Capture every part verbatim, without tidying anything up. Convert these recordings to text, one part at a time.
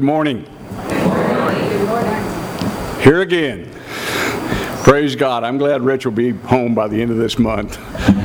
Good morning. Good morning. Good morning. Here again. Praise God. I'm glad Rich will be home by the end of this month.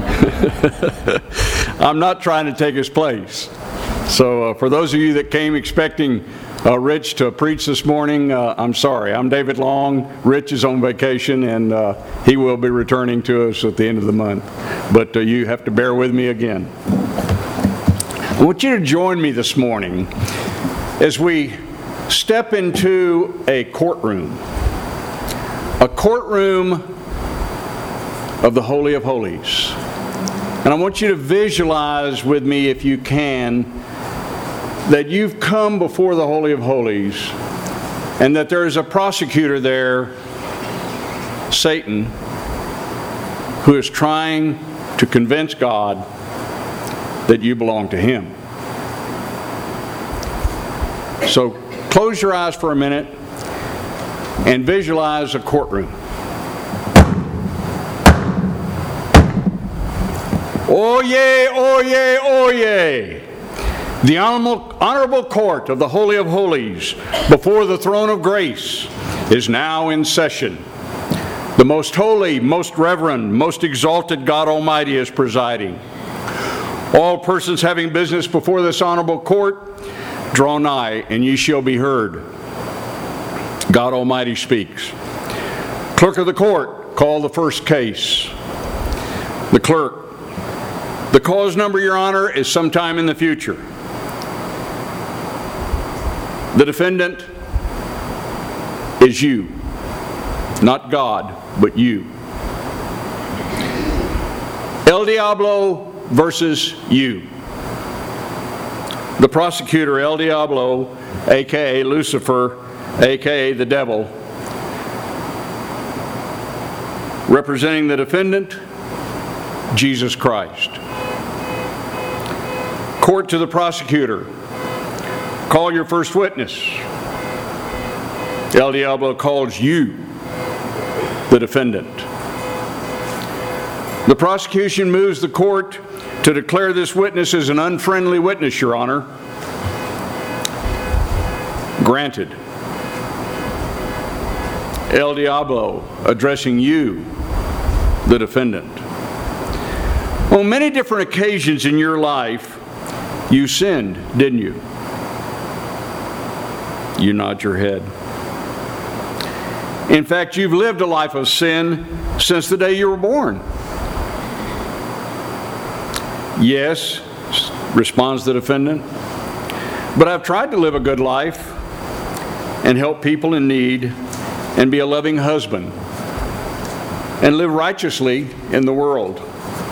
I'm not trying to take his place. So uh, for those of you that came expecting uh, Rich to preach this morning, uh, I'm sorry. I'm David Long. Rich is on vacation, and uh, he will be returning to us at the end of the month. But uh, you have to bear with me again. I want you to join me this morning as we step into a courtroom. A courtroom of the Holy of Holies. And I want you to visualize with me, if you can, that you've come before the Holy of Holies and that there is a prosecutor there, Satan, who is trying to convince God that you belong to Him. So close your eyes for a minute and visualize a courtroom. Oh yay, oh yay, oh yay. The honorable, honorable court of the Holy of Holies before the throne of grace is now in session. The most holy, most reverend, most exalted God Almighty is presiding. All persons having business before this honorable court, draw nigh, and ye shall be heard. God Almighty speaks. Clerk of the court, call the first case. The clerk. The cause number, Your Honor, is sometime in the future. The defendant is you. Not God, but you. El Diablo versus you. The prosecutor, El Diablo, a k a. Lucifer, a k a the devil, representing the defendant, Jesus Christ. Court to the prosecutor. Call your first witness. El Diablo calls you, the defendant. The prosecution moves the court to declare this witness as an unfriendly witness, Your Honor. Granted. El Diablo addressing you, the defendant. On many different occasions in your life, you sinned, didn't you? You nod your head. In fact, you've lived a life of sin since the day you were born. Yes, responds the defendant, but I've tried to live a good life and help people in need and be a loving husband and live righteously in the world.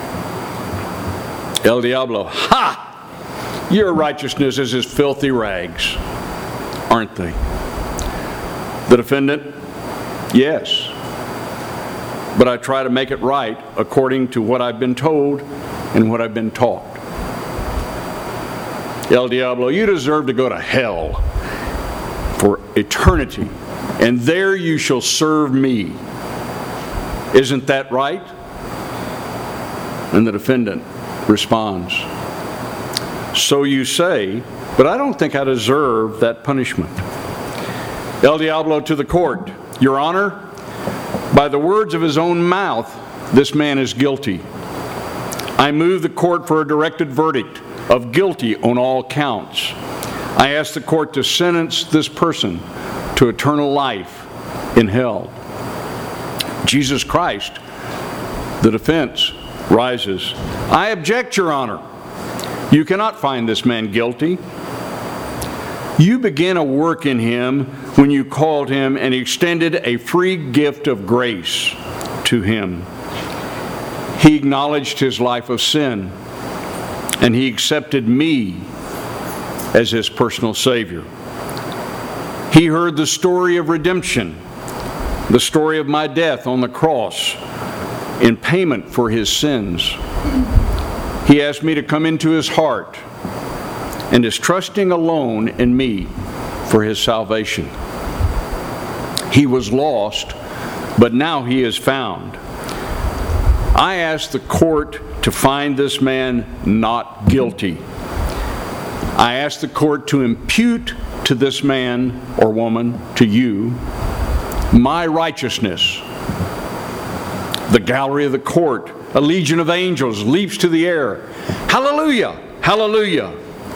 El Diablo, ha! Your righteousness is as filthy rags, aren't they? The defendant, yes, but I try to make it right according to what I've been told and what I've been taught. El Diablo, you deserve to go to hell for eternity, and there you shall serve me. Isn't that right? And the defendant responds, so you say, but I don't think I deserve that punishment. El Diablo to the court, Your Honor, by the words of his own mouth, this man is guilty. I move the court for a directed verdict of guilty on all counts. I ask the court to sentence this person to eternal life in hell. Jesus Christ, the defense, rises. I object, Your Honor. You cannot find this man guilty. You began a work in him when you called him and extended a free gift of grace to him. He acknowledged his life of sin, and he accepted me as his personal Savior. He heard the story of redemption, the story of my death on the cross in payment for his sins. He asked me to come into his heart and is trusting alone in me for his salvation. He was lost, but now he is found. I ask the court to find this man not guilty. I ask the court to impute to this man or woman, to you, my righteousness. The gallery of the court, a legion of angels leaps to the air. Hallelujah! Hallelujah!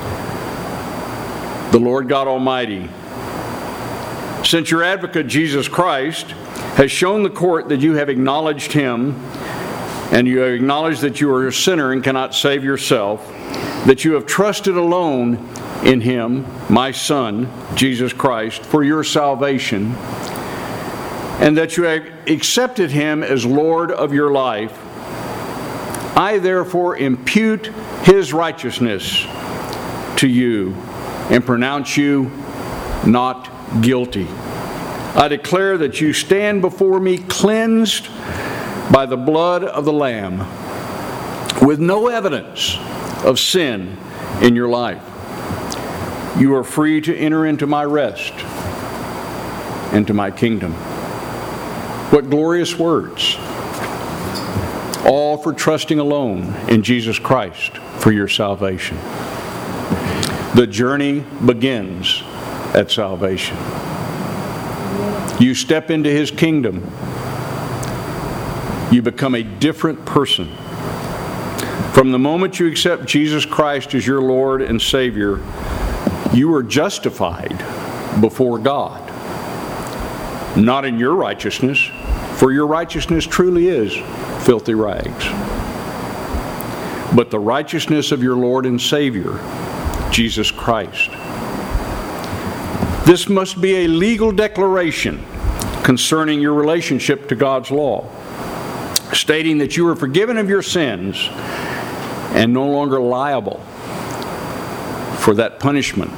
The Lord God Almighty, since your advocate Jesus Christ has shown the court that you have acknowledged Him, and you have acknowledged that you are a sinner and cannot save yourself, that you have trusted alone in Him, my Son, Jesus Christ, for your salvation, and that you have accepted Him as Lord of your life, I therefore impute His righteousness to you and pronounce you not guilty. I declare that you stand before me cleansed by the blood of the Lamb, with no evidence of sin in your life. You are free to enter into my rest, into my kingdom. What glorious words! All for trusting alone in Jesus Christ for your salvation. The journey begins at salvation. You step into His kingdom. You become a different person. From the moment you accept Jesus Christ as your Lord and Savior, you are justified before God. Not in your righteousness, for your righteousness truly is filthy rags, but the righteousness of your Lord and Savior, Jesus Christ. This must be a legal declaration concerning your relationship to God's law, stating that you are forgiven of your sins and no longer liable for that punishment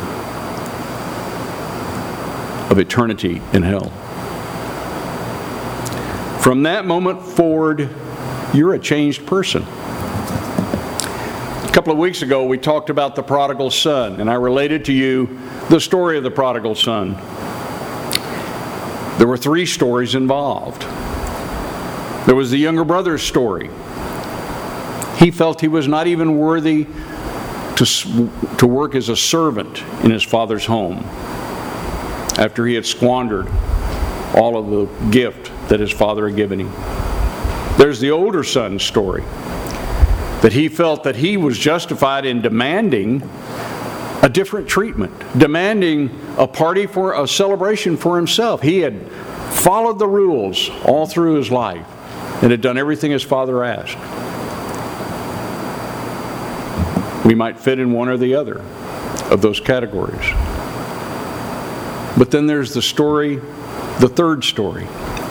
of eternity in hell. From that moment forward, you're a changed person. A couple of weeks ago, we talked about the prodigal son, and I related to you the story of the prodigal son. There were three stories involved. There was the younger brother's story. He felt he was not even worthy to, to work as a servant in his father's home after he had squandered all of the gift that his father had given him. There's the older son's story, that he felt that he was justified in demanding a different treatment, demanding a party for a celebration for himself. He had followed the rules all through his life and had done everything his father asked. We might fit in one or the other of those categories. But then there's the story, the third story.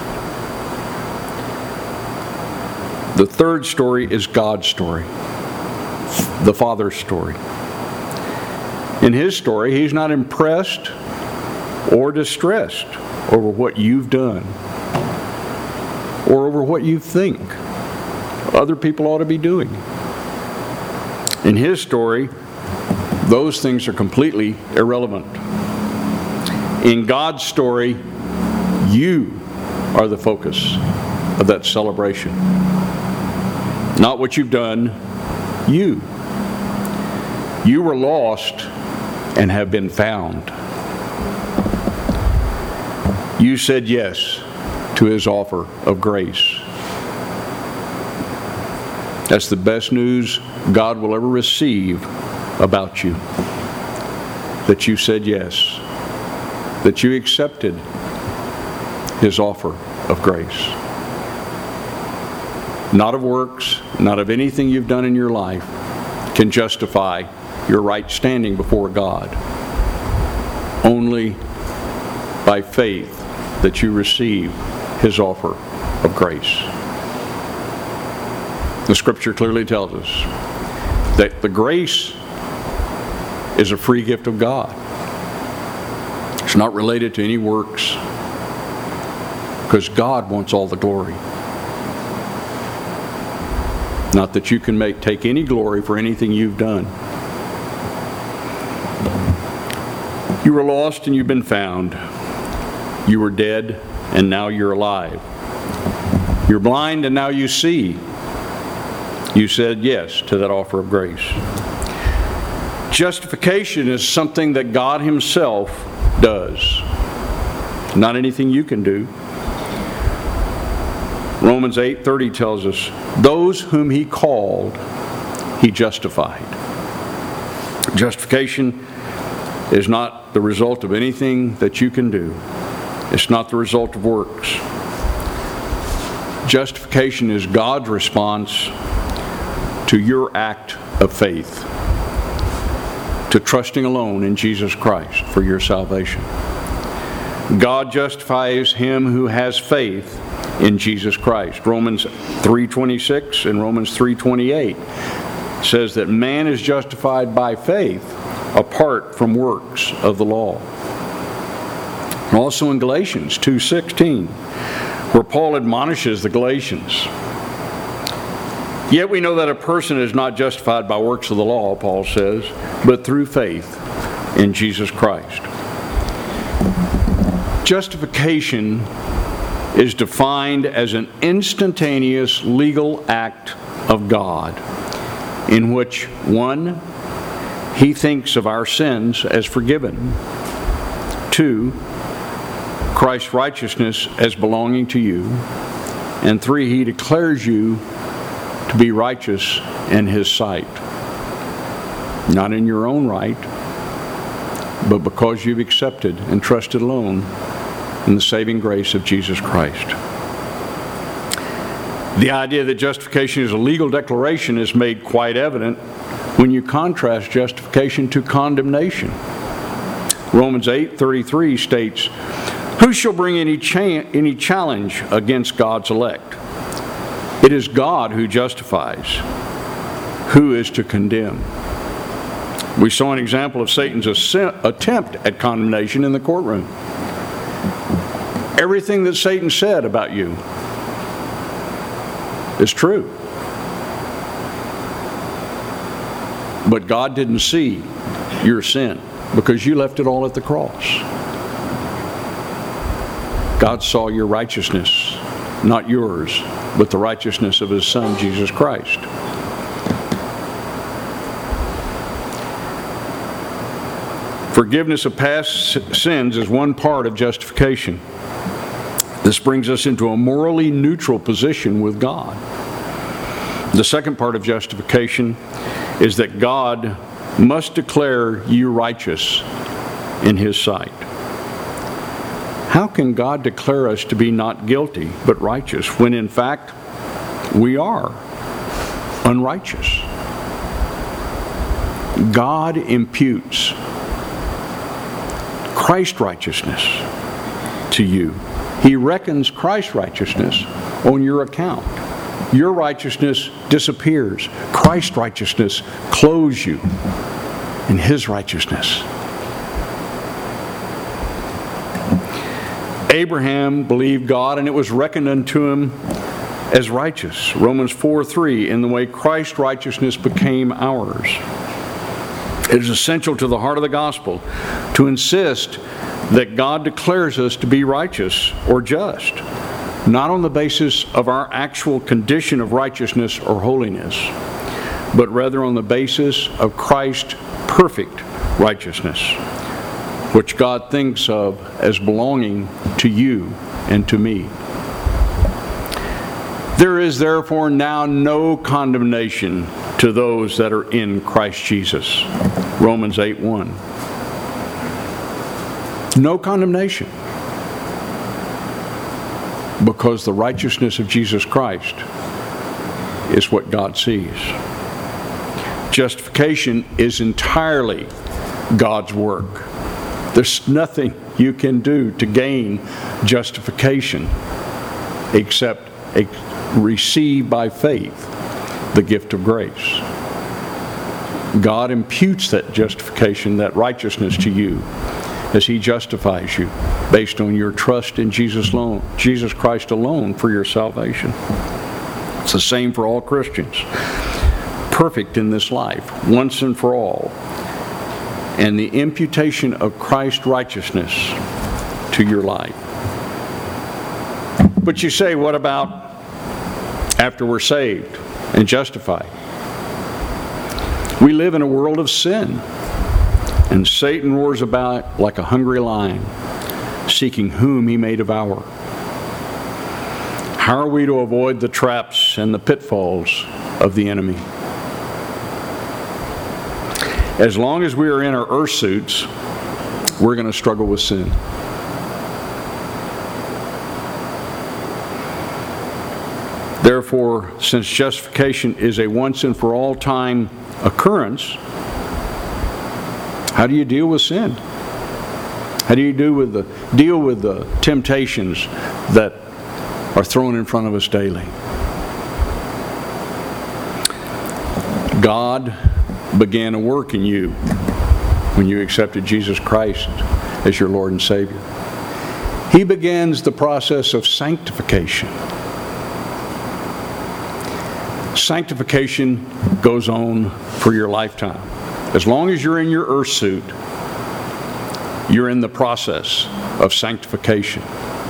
The third story is God's story, the Father's story. In His story, He's not impressed or distressed over what you've done or over what you think other people ought to be doing. In His story, those things are completely irrelevant. In God's story, you are the focus of that celebration. Not what you've done, you. You were lost and have been found. You said yes to His offer of grace. That's the best news God will ever receive about you. That you said yes. That you accepted His offer of grace. Not of works, not of anything you've done in your life can justify your right standing before God. Only by faith that you receive His offer of grace. The Scripture clearly tells us that the grace is a free gift of God. It's not related to any works, because God wants all the glory. Not that you can make take any glory for anything you've done. You were lost and you've been found. You were dead and now you're alive. You're blind and now you see. You said yes to that offer of grace. Justification is something that God Himself does, not anything you can do. Romans eight thirty tells us, those whom He called, He justified. Justification is not the result of anything that you can do. It's not the result of works. Justification is God's response to your act of faith, to trusting alone in Jesus Christ for your salvation. God justifies him who has faith in Jesus Christ. Romans three twenty-six and Romans three twenty-eight says that man is justified by faith apart from works of the law. And also in Galatians two sixteen, where Paul admonishes the Galatians, yet we know that a person is not justified by works of the law, Paul says, but through faith in Jesus Christ. Justification is defined as an instantaneous legal act of God in which, one, He thinks of our sins as forgiven. Two, Christ's righteousness as belonging to you. And three, He declares you to be righteous in His sight. Not in your own right, but because you've accepted and trusted alone in the saving grace of Jesus Christ. The idea that justification is a legal declaration is made quite evident when you contrast justification to condemnation. Romans eight thirty-three states, who shall bring any, cha- any challenge against God's elect? It is God who justifies. Who is to condemn? We saw an example of Satan's attempt at condemnation in the courtroom. Everything that Satan said about you is true. But God didn't see your sin because you left it all at the cross. God saw your righteousness, not yours, but the righteousness of His Son, Jesus Christ. Forgiveness of past sins is one part of justification. This brings us into a morally neutral position with God. The second part of justification is that God must declare you righteous in His sight. How can God declare us to be not guilty but righteous when in fact we are unrighteous? God imputes Christ's righteousness to you. He reckons Christ's righteousness on your account. Your righteousness disappears. Christ's righteousness clothes you in His righteousness. Abraham believed God, and it was reckoned unto him as righteous. Romans four three, in the way Christ's righteousness became ours. It is essential to the heart of the gospel to insist that God declares us to be righteous or just, not on the basis of our actual condition of righteousness or holiness, but rather on the basis of Christ's perfect righteousness, which God thinks of as belonging to you and to me. There is therefore now no condemnation to those that are in Christ Jesus. Romans eight one. No condemnation. Because the righteousness of Jesus Christ is what God sees. Justification is entirely God's work. There's nothing you can do to gain justification except receive by faith the gift of grace. God imputes that justification, that righteousness to you as He justifies you based on your trust in Jesus alone, Jesus Christ alone for your salvation. It's the same for all Christians. Perfect in this life, once and for all. And the imputation of Christ's righteousness to your life. But you say, what about after we're saved and justified? We live in a world of sin. And Satan roars about like a hungry lion, seeking whom he may devour. How are we to avoid the traps and the pitfalls of the enemy? As long as we are in our earth suits, we're going to struggle with sin. Therefore, since justification is a once and for all time occurrence, how do you deal with sin? How do you do with the, deal with the temptations that are thrown in front of us daily? God began a work in you when you accepted Jesus Christ as your Lord and Savior. He begins the process of sanctification. Sanctification goes on for your lifetime. As long as you're in your earth suit, you're in the process of sanctification.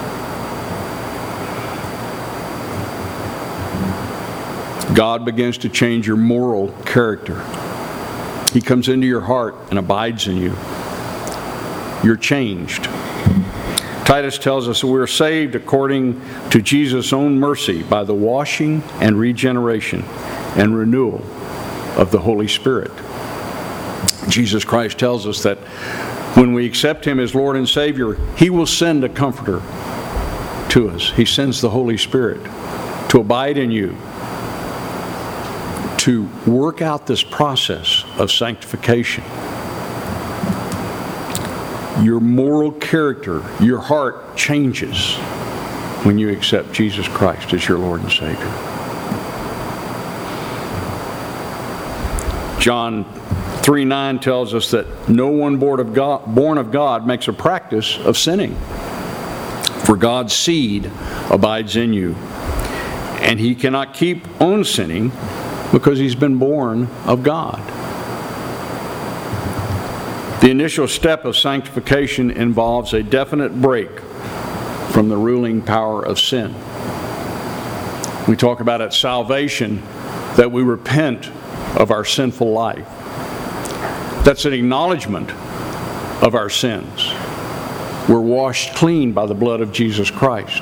God begins to change your moral character. He comes into your heart and abides in you. You're changed. Titus tells us that we're saved according to Jesus' own mercy by the washing and regeneration and renewal of the Holy Spirit. Jesus Christ tells us that when we accept Him as Lord and Savior, He will send a comforter to us. He sends the Holy Spirit to abide in you, to work out this process of sanctification. Your moral character, your heart changes when you accept Jesus Christ as your Lord and Savior. John three nine tells us that no one born of God, born of God makes a practice of sinning. For God's seed abides in you, and he cannot keep on sinning because he's been born of God. The initial step of sanctification involves a definite break from the ruling power of sin. We talk about at salvation that we repent of our sinful life. That's an acknowledgement of our sins. We're washed clean by the blood of Jesus Christ.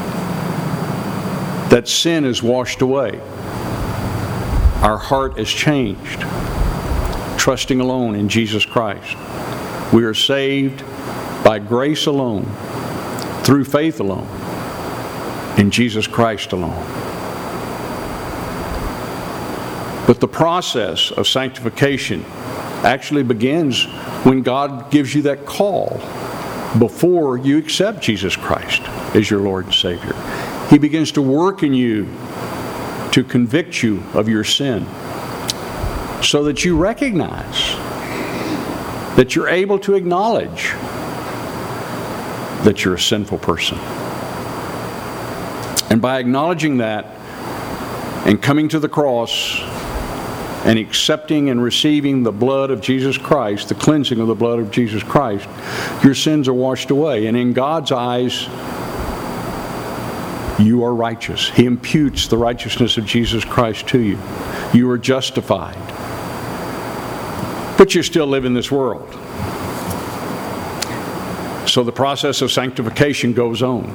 That sin is washed away. Our heart is changed, trusting alone in Jesus Christ. We are saved by grace alone, through faith alone, in Jesus Christ alone. But the process of sanctification actually begins when God gives you that call before you accept Jesus Christ as your Lord and Savior. He begins to work in you to convict you of your sin so that you recognize, that you're able to acknowledge that you're a sinful person. And by acknowledging that and coming to the cross and accepting and receiving the blood of Jesus Christ, the cleansing of the blood of Jesus Christ, your sins are washed away. And in God's eyes, you are righteous. He imputes the righteousness of Jesus Christ to you. You are justified. But you still live in this world. So the process of sanctification goes on.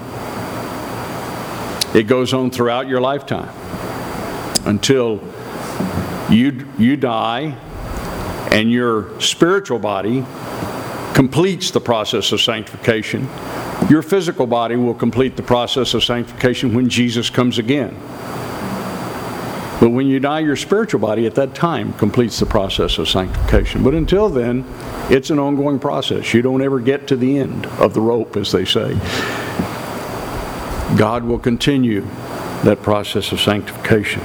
It goes on throughout your lifetime until you, you die and your spiritual body completes the process of sanctification. Your physical body will complete the process of sanctification when Jesus comes again. But when you die, your spiritual body at that time completes the process of sanctification. But until then, it's an ongoing process. You don't ever get to the end of the rope, as they say. God will continue that process of sanctification.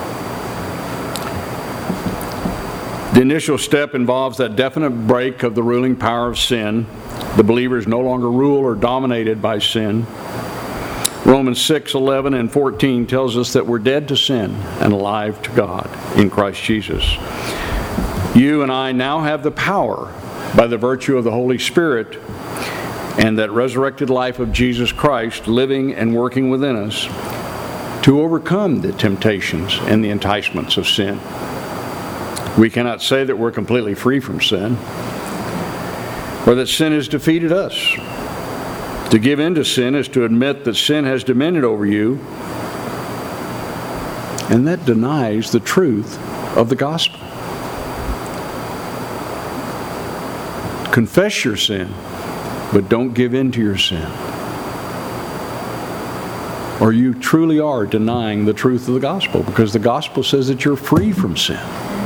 The initial step involves that definite break of the ruling power of sin. The believer is no longer ruled or dominated by sin. Romans six, eleven, and fourteen tells us that we're dead to sin and alive to God in Christ Jesus. You and I now have the power by the virtue of the Holy Spirit and that resurrected life of Jesus Christ living and working within us to overcome the temptations and the enticements of sin. We cannot say that we're completely free from sin. or that sin has defeated us. To give in to sin is to admit that sin has dominion over you, and that denies the truth of the gospel. Confess your sin, but don't give in to your sin, or you truly are denying the truth of the gospel, because the gospel says that you're free from sin.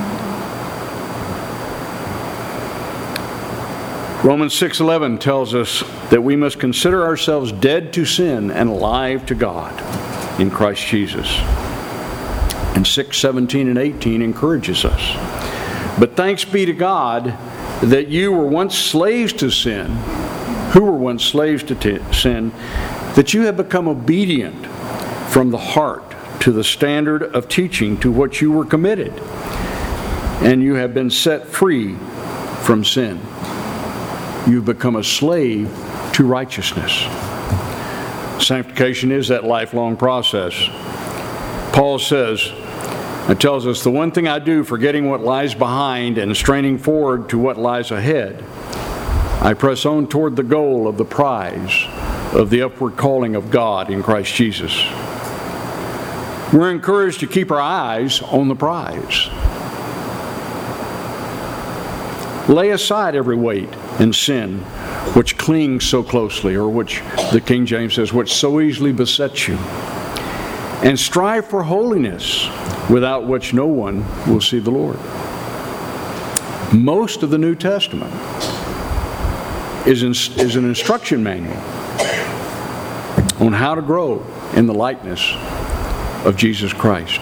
Romans six eleven tells us that we must consider ourselves dead to sin and alive to God in Christ Jesus. And six seventeen and eighteen encourages us. But thanks be to God that you were once slaves to sin, who were once slaves to t- sin, that you have become obedient from the heart to the standard of teaching to which you were committed, and you have been set free from sin. You've become a slave to righteousness. Sanctification is that lifelong process. Paul says, it tells us, the one thing I do, forgetting what lies behind and straining forward to what lies ahead, I press on toward the goal of the prize of the upward calling of God in Christ Jesus. We're encouraged to keep our eyes on the prize. Lay aside every weight and sin which clings so closely, or which the King James says, which so easily besets you, and strive for holiness, without which no one will see the Lord. Most of the New Testament is, in, is an instruction manual on how to grow in the likeness of Jesus Christ.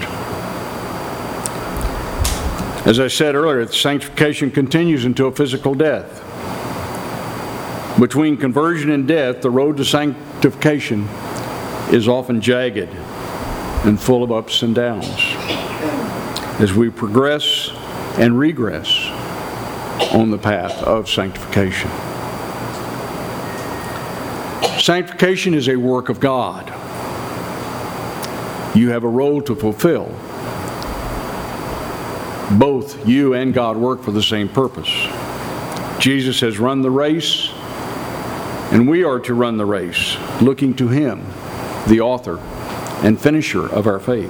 As I said earlier, sanctification continues until physical death. Between conversion and death, the road to sanctification is often jagged and full of ups and downs as we progress and regress on the path of sanctification. Sanctification is a work of God. You have a role to fulfill. Both you and God work for the same purpose. Jesus has run the race, and we are to run the race, looking to Him, the author and finisher of our faith.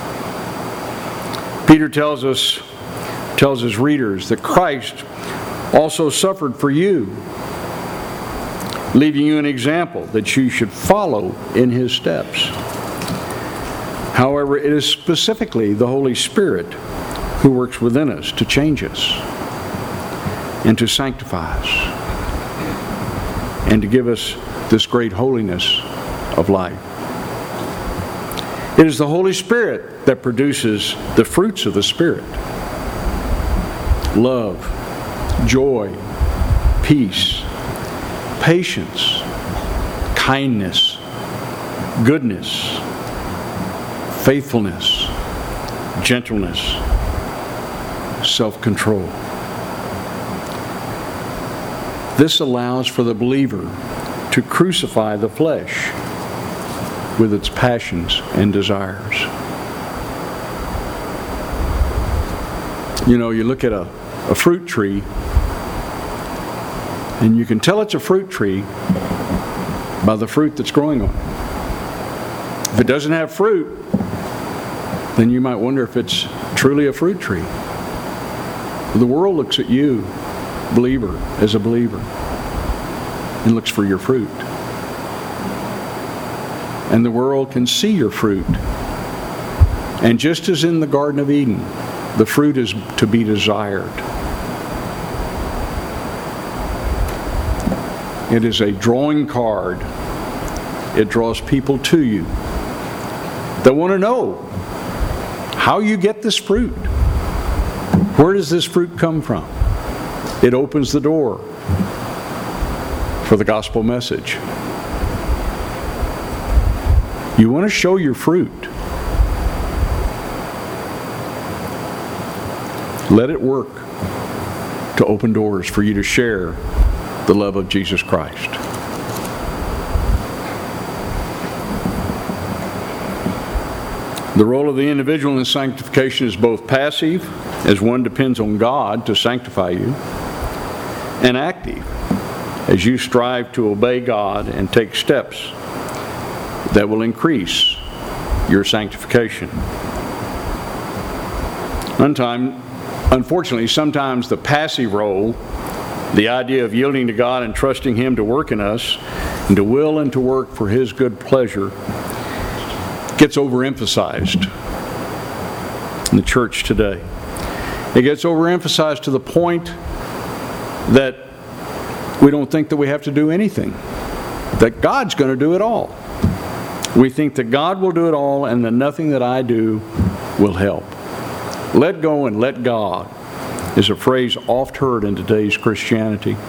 Peter tells us, tells his readers that Christ also suffered for you, leaving you an example that you should follow in His steps. However, it is specifically the Holy Spirit who works within us to change us and to sanctify us and to give us this great holiness of life. It is the Holy Spirit that produces the fruits of the Spirit: love, joy, peace, patience, kindness, goodness, faithfulness, gentleness, self-control. This allows for the believer to crucify the flesh with its passions and desires. You know, you look at a, a fruit tree, and you can tell it's a fruit tree by the fruit that's growing on it. If it doesn't have fruit, then you might wonder if it's truly a fruit tree. The world looks at you, believer, as a believer, and looks for your fruit. And the world can see your fruit. And just as in the Garden of Eden, the fruit is to be desired. It is a drawing card. It draws people to you that want to know how you get this fruit. Where does this fruit come from? It opens the door for the gospel message. You want to show your fruit. Let it work to open doors for you to share the love of Jesus Christ. The role of the individual in sanctification is both passive, as one depends on God to sanctify you, and active, as you strive to obey God and take steps that will increase your sanctification. Sometime, unfortunately, sometimes the passive role, the idea of yielding to God and trusting Him to work in us, and to will and to work for His good pleasure, gets overemphasized in the church today. It gets overemphasized to the point that we don't think that we have to do anything, that God's going to do it all. We think that God will do it all and that nothing that I do will help. Let go and let God is a phrase oft heard in today's Christianity.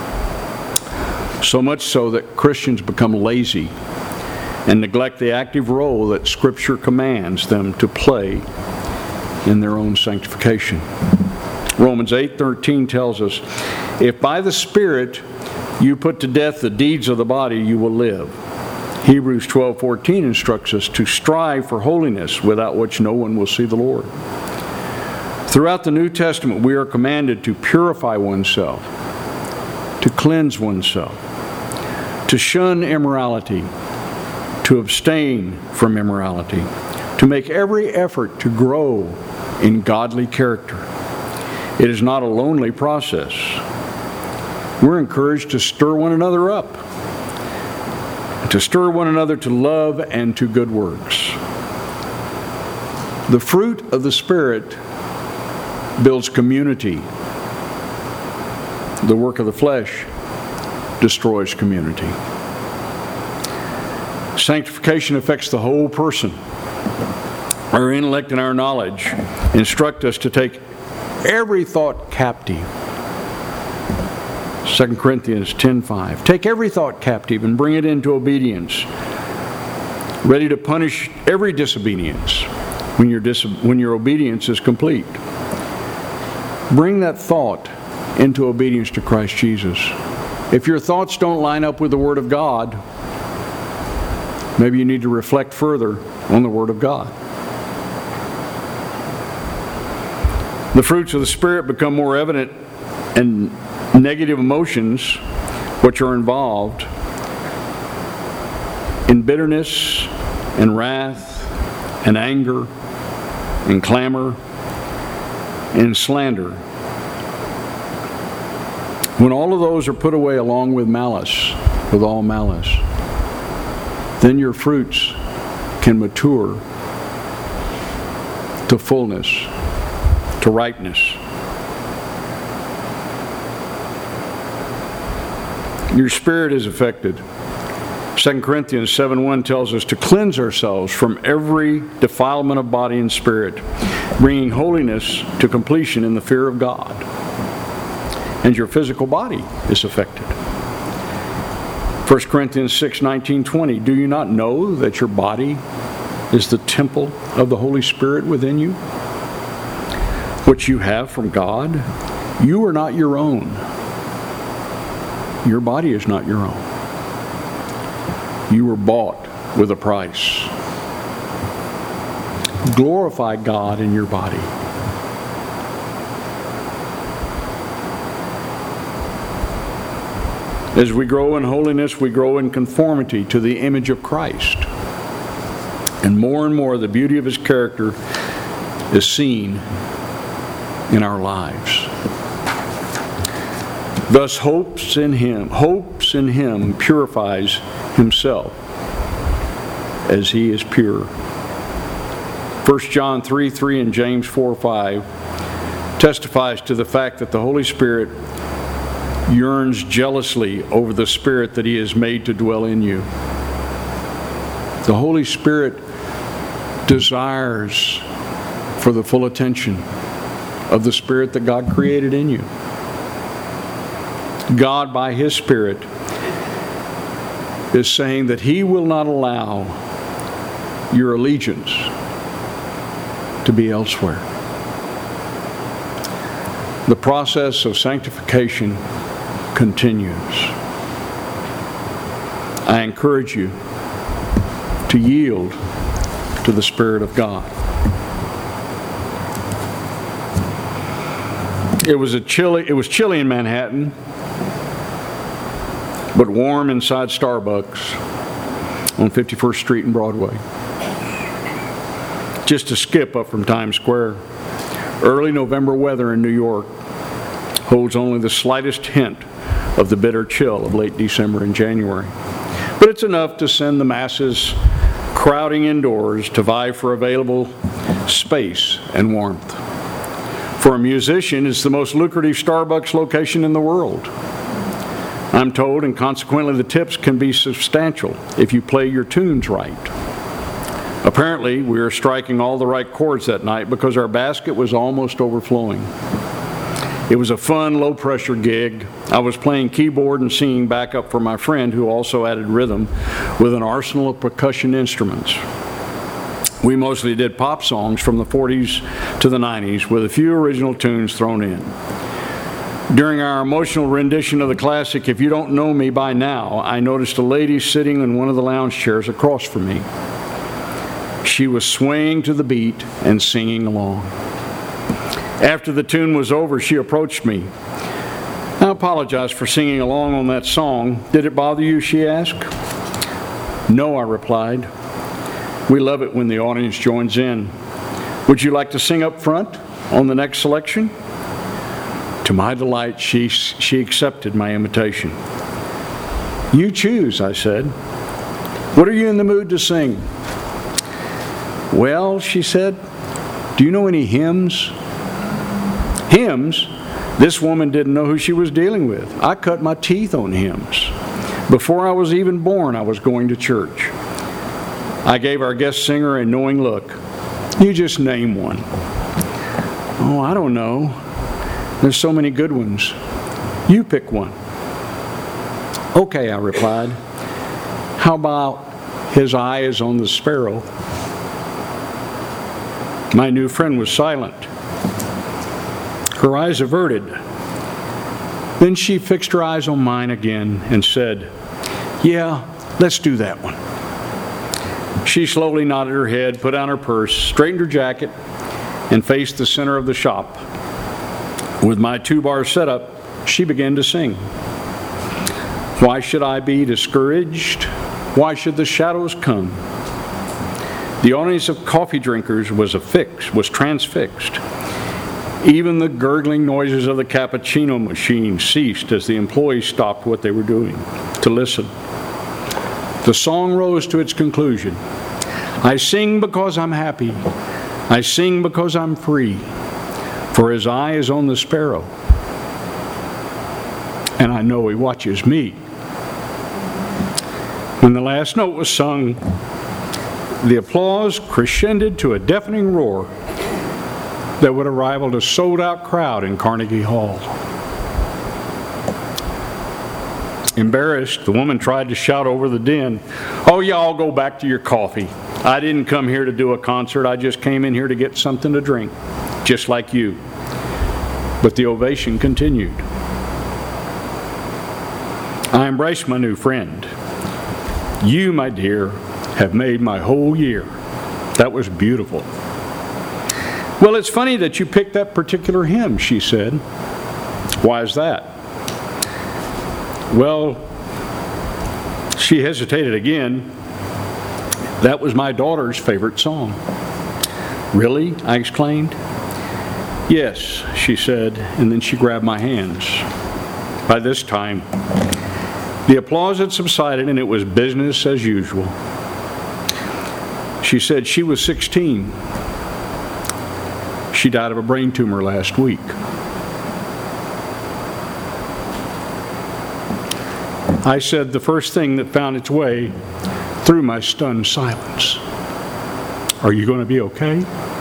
So much so that Christians become lazy and neglect the active role that Scripture commands them to play in their own sanctification. Romans eight thirteen tells us, if by the Spirit you put to death the deeds of the body, you will live. Hebrews twelve fourteen instructs us to strive for holiness, without which no one will see the Lord. Throughout the New Testament, we are commanded to purify oneself, to cleanse oneself, to shun immorality, to abstain from immorality, to make every effort to grow in godly character. It is not a lonely process. We're encouraged to stir one another up, to stir one another to love and to good works. The fruit of the Spirit builds community. The work of the flesh destroys community. Sanctification affects the whole person. Our intellect and our knowledge instruct us to take every thought captive. Second Corinthians ten five. Take every thought captive and bring it into obedience, ready to punish every disobedience when your, dis- when your obedience is complete. Bring that thought into obedience to Christ Jesus. If your thoughts don't line up with the Word of God, maybe you need to reflect further on the Word of God. The fruits of the Spirit become more evident, and negative emotions which are involved in bitterness and wrath and anger and clamor and slander. When all of those are put away along with malice, with all malice, then your fruits can mature to fullness, to ripeness. Your spirit is affected. Second Corinthians seven one tells us to cleanse ourselves from every defilement of body and spirit, bringing holiness to completion in the fear of God. And your physical body is affected. First Corinthians six nineteen twenty. Do you not know that your body is the temple of the Holy Spirit within you, which you have from God? You are not your own. Your body is not your own. You were bought with a price. Glorify God in your body. As we grow in holiness, we grow in conformity to the image of Christ. And more and more, the beauty of His character is seen in our lives. Thus, hopes in Him, hopes in Him purifies himself as He is pure. First John three three and James four five testifies to the fact that the Holy Spirit yearns jealously over the Spirit that He has made to dwell in you. The Holy Spirit desires for the full attention of the Spirit that God created in you. God, by His Spirit, is saying that He will not allow your allegiance to be elsewhere. The process of sanctification continues. I encourage you to yield to the Spirit of God. It was a chilly, it was chilly in Manhattan but warm inside Starbucks on fifty-first Street and Broadway. Just a skip up from Times Square. Early November weather in New York holds only the slightest hint of the bitter chill of late December and January. But it's enough to send the masses crowding indoors to vie for available space and warmth. For a musician, it's the most lucrative Starbucks location in the world, I'm told, and consequently the tips can be substantial if you play your tunes right. Apparently, we were striking all the right chords that night because our basket was almost overflowing. It was a fun, low-pressure gig. I was playing keyboard and singing backup for my friend, who also added rhythm with an arsenal of percussion instruments. We mostly did pop songs from the forties to the nineties, with a few original tunes thrown in. During our emotional rendition of the classic, If You Don't Know Me By Now, I noticed a lady sitting in one of the lounge chairs across from me. She was swaying to the beat and singing along. After the tune was over, she approached me. I apologize for singing along on that song. Did it bother you, she asked. No, I replied. We love it when the audience joins in. Would you like to sing up front on the next selection? To my delight, she, she accepted my invitation. You choose, I said. What are you in the mood to sing? Well, she said, do you know any hymns? Hymns? This woman didn't know who she was dealing with. I cut my teeth on hymns. Before I was even born, I was going to church. I gave our guest singer a knowing look. You just name one. Oh, I don't know. There's so many good ones. You pick one. Okay, I replied. How about His Eye is on the Sparrow? My new friend was silent, her eyes averted. Then she fixed her eyes on mine again and said, yeah, let's do that one. She slowly nodded her head, put on her purse, straightened her jacket, and faced the center of the shop. With my two-bar setup, she began to sing. Why should I be discouraged? Why should the shadows come? The audience of coffee drinkers was affixed, was transfixed. Even the gurgling noises of the cappuccino machine ceased as the employees stopped what they were doing to listen. The song rose to its conclusion. I sing because I'm happy. I sing because I'm free. For His eye is on the sparrow. And I know He watches me. When the last note was sung, the applause crescended to a deafening roar that would have rivaled a sold-out crowd in Carnegie Hall. Embarrassed, the woman tried to shout over the din, oh, y'all go back to your coffee. I didn't come here to do a concert. I just came in here to get something to drink, just like you. But the ovation continued. I embraced my new friend. You, my dear, have made my whole year. That was beautiful. Well, it's funny that you picked that particular hymn, she said. Why is that? Well, she hesitated again. That was my daughter's favorite song. Really? I exclaimed. Yes, she said, and then she grabbed my hands. By this time, the applause had subsided and it was business as usual. She said she was sixteen. She died of a brain tumor last week. I said the first thing that found its way through my stunned silence. Are you going to be okay?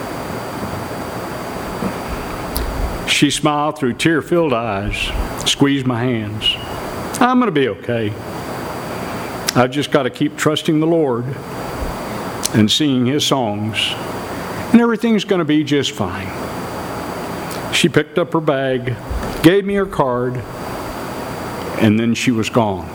She smiled through tear-filled eyes, squeezed my hands. I'm going to be okay. I've just got to keep trusting the Lord and singing His songs, and everything's going to be just fine. She picked up her bag, gave me her card, and then she was gone.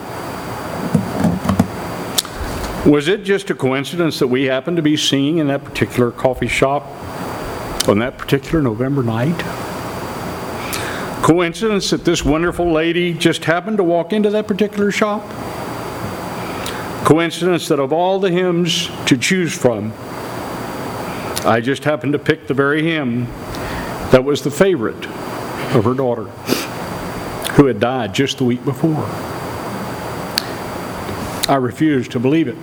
Was it just a coincidence that we happened to be singing in that particular coffee shop on that particular November night? Coincidence that this wonderful lady just happened to walk into that particular shop? Coincidence that of all the hymns to choose from, I just happened to pick the very hymn that was the favorite of her daughter, who had died just the week before. I refuse to believe it.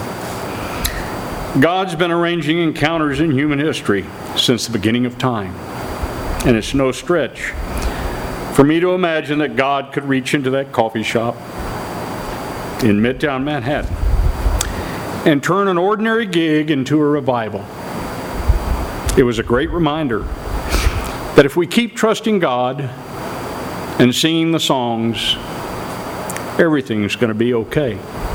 God's been arranging encounters in human history since the beginning of time, and it's no stretch for me to imagine that God could reach into that coffee shop in Midtown Manhattan and turn an ordinary gig into a revival. It was a great reminder that if we keep trusting God and singing the songs, everything's going to be okay.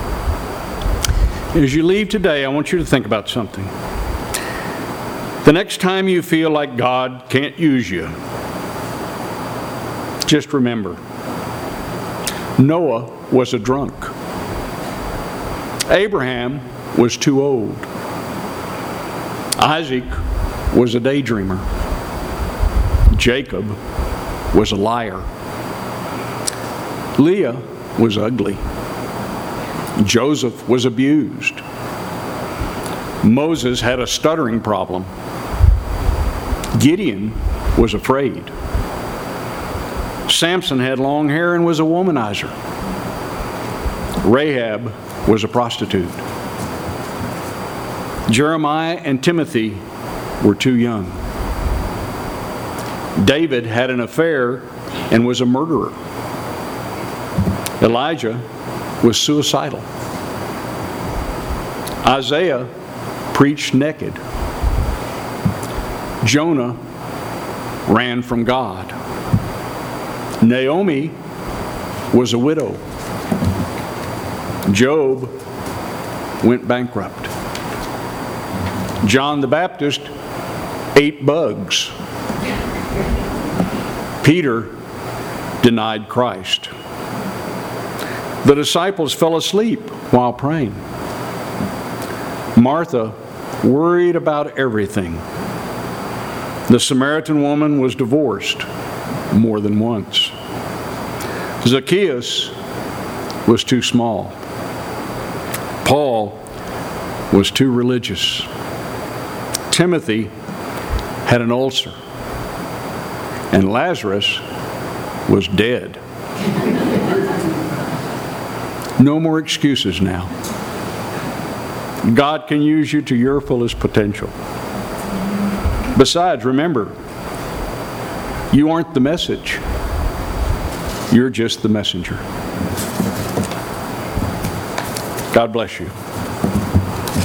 As you leave today, I want you to think about something. The next time you feel like God can't use you, just remember, Noah was a drunk. Abraham was too old. Isaac was a daydreamer. Jacob was a liar. Leah was ugly. Joseph was abused. Moses had a stuttering problem. Gideon was afraid. Samson had long hair and was a womanizer. Rahab was a prostitute. Jeremiah and Timothy were too young. David had an affair and was a murderer. Elijah was suicidal. Isaiah preached naked. Jonah ran from God. Naomi was a widow. Job went bankrupt. John the Baptist ate bugs. Peter denied Christ. The disciples fell asleep while praying. Martha worried about everything. The Samaritan woman was divorced more than once. Zacchaeus was too small. Paul was too religious. Timothy had an ulcer. And Lazarus was dead. No more excuses now. God can use you to your fullest potential. Besides, remember, you aren't the message. You're just the messenger. God bless you.